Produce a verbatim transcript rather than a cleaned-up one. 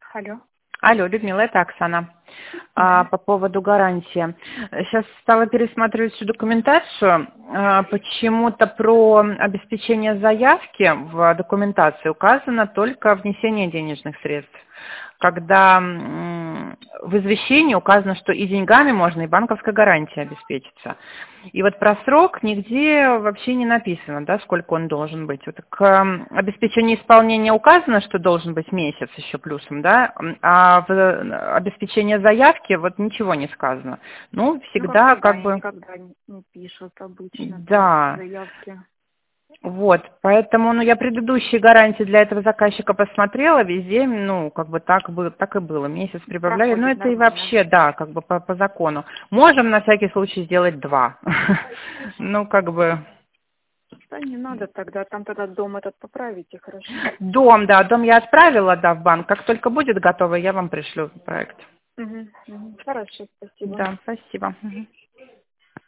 Алло. Алло, Людмила, это Оксана. А, по поводу гарантии. Сейчас стала пересматривать всю документацию. А, почему-то про обеспечение заявки в документации указано только внесение денежных средств. Когда м, в извещении указано, что и деньгами можно, и банковской гарантией обеспечиться. И вот про срок нигде вообще не написано, да, сколько он должен быть. Вот к м, обеспечению исполнения указано, что должен быть месяц еще плюсом, да, а в обеспечении заявки вот ничего не сказано. Ну, Ну, всегда как как всегда, бы... никогда не, не пишут обычно там Да. заявки. Вот, поэтому, ну, я предыдущие гарантии для этого заказчика посмотрела, везде, ну, как бы так было, так и было, месяц прибавляли, ну, Проходит это и нормально. вообще, да, как бы по, по закону. Можем на всякий случай сделать два, ну, как бы... Да не надо тогда, там тогда дом этот поправите, хорошо? Дом, да, дом я отправила, да, в банк, как только будет готово, я вам пришлю проект. Угу, угу. Хорошо, спасибо. Да, спасибо. Мгм.